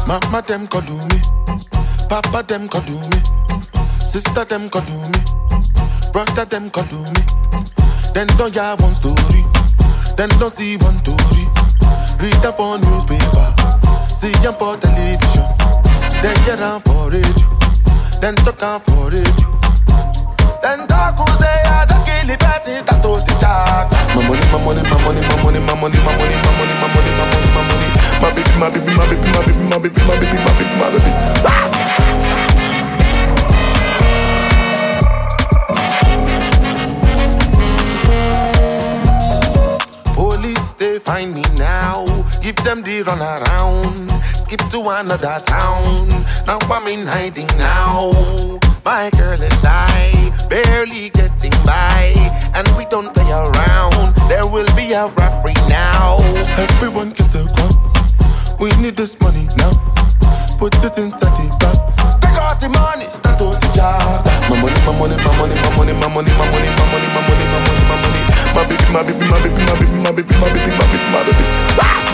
Mama them could do me, Papa them could do me, sister them could do me, brother them could do me. Then don't ya one story, then don't see one story. Read them for newspaper, see them for television, then get on for radio, then talk on for radio. Then talk who say I don't kill the person that told the child. My money, my money, my money, my money, my money, my money, my money, my money, my money, my money. My baby, my baby, my baby, my baby, my baby, my baby, my baby, my baby. Ah! Police, they find me now. Give them the run around. Skip to another town. Now I'm in hiding now. My girl and I barely getting by, and we don't play around. There will be a robbery now. Everyone can still come. We need this money now. Put it inside the bag. Take out the money, start to the job. My money, my money, my money, my money, my money, my money, my money, my money, my money, my money. My baby, my baby, my baby, my baby, my baby, my baby, my baby, my baby. Ah!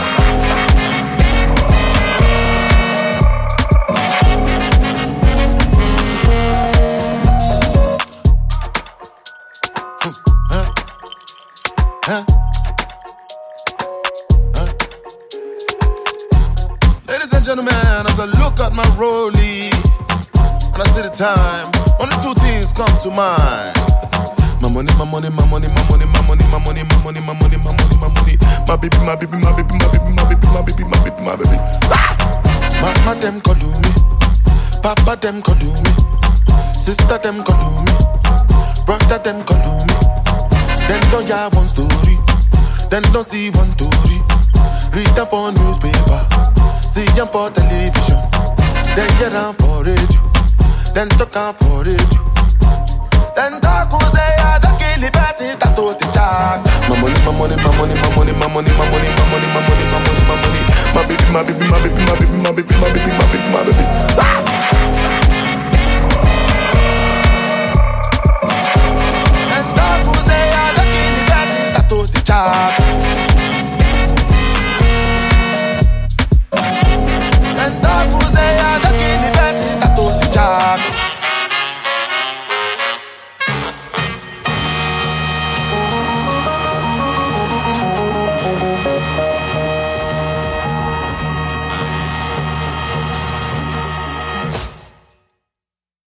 Ladies and gentlemen, as I look at my rollie and I see the time, only two things come to mind. My money, my money, my money, my money, my money, my money, my money, my money, my money, my money. My baby, my baby, my baby, my baby, my baby, my baby, my baby, my baby. Ah! Mama them could do me, Papa them could do me, sister them could do me, brother them could do me. Then don't ya one story, then don't see one story. Read them for newspaper, see them for television, then get on for radio, then talk on for radio. Then talk who say I don't kill the person that told the child. My money, my money, my money, my money, my money, my money, my money, my money, my money, my money. My baby, my baby, my baby, my baby, my baby, my baby, my